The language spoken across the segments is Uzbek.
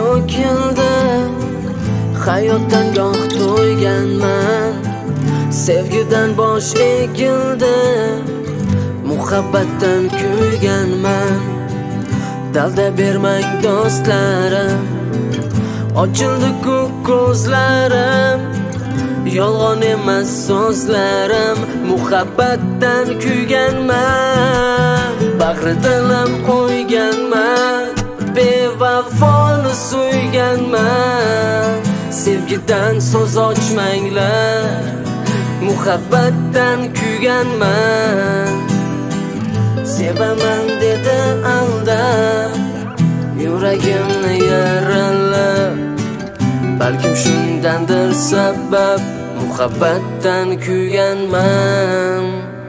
to'kildi, hayotdan goh to'yganman. Sevgidan bosh egildi, muhabbatdan kuyganman. Dalda bermang do'stlarim, ochildi ko'k ko'zlarim. Yolg'on emas so'zlarim, muhabbatdan kuyganman. Bag'ri dilim qo'yganman, bevafoni suyganman. Sevgidan so'z ochmanglar, muhabbatdan kuyganman. Sevaman dedi aldab, yuragimni yaralab. Balkim shundandir sabab, muhabbatdan kuyganman.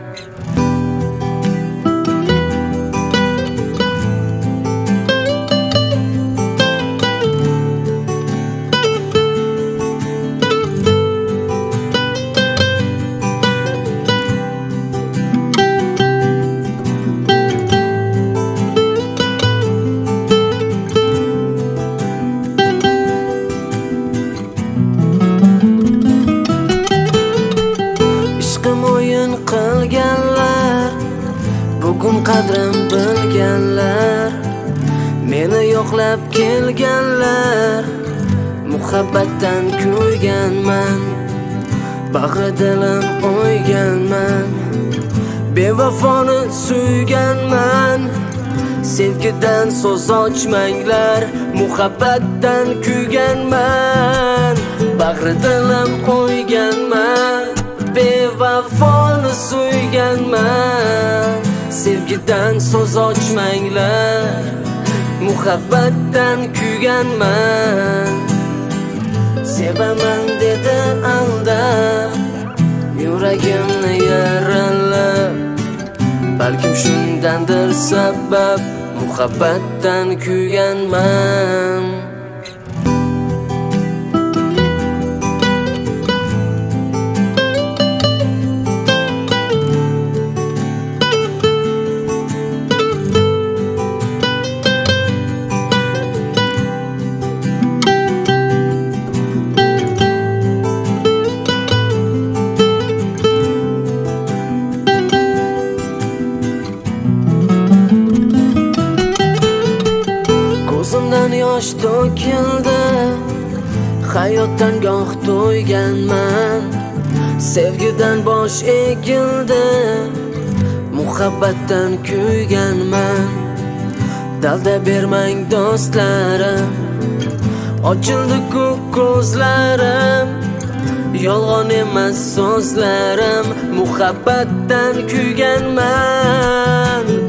Qilganlar, bugun qadrim bilganlar, meni yo'qlab kelganlar. Muhabbatdan kuyganman, bag'ri dilim o'yganman. Bevafoni suyganman. Sevgidan so'z ochmanglar, muhabbatdan kuyganman. Bag'ri dilim o'yganman, bevafoni suyganman. Sevgidan so'z ochmanglar, muhabbatdan kuyganman. Sevaman dedi aldab, yuragimni yaralab. Balkim shundandir sabab, muhabbatdan kuyganman. Ko'zimdan yosh to'kildi, hayotdan goh to'yganman. Sevgidan bosh egildi, muhabbatdan kuyganman. Dalda bermang do'stlarim, ochildi ko'k ko'zlarim. Yolg'on emas so'zlarim, muhabbatdan kuyganman.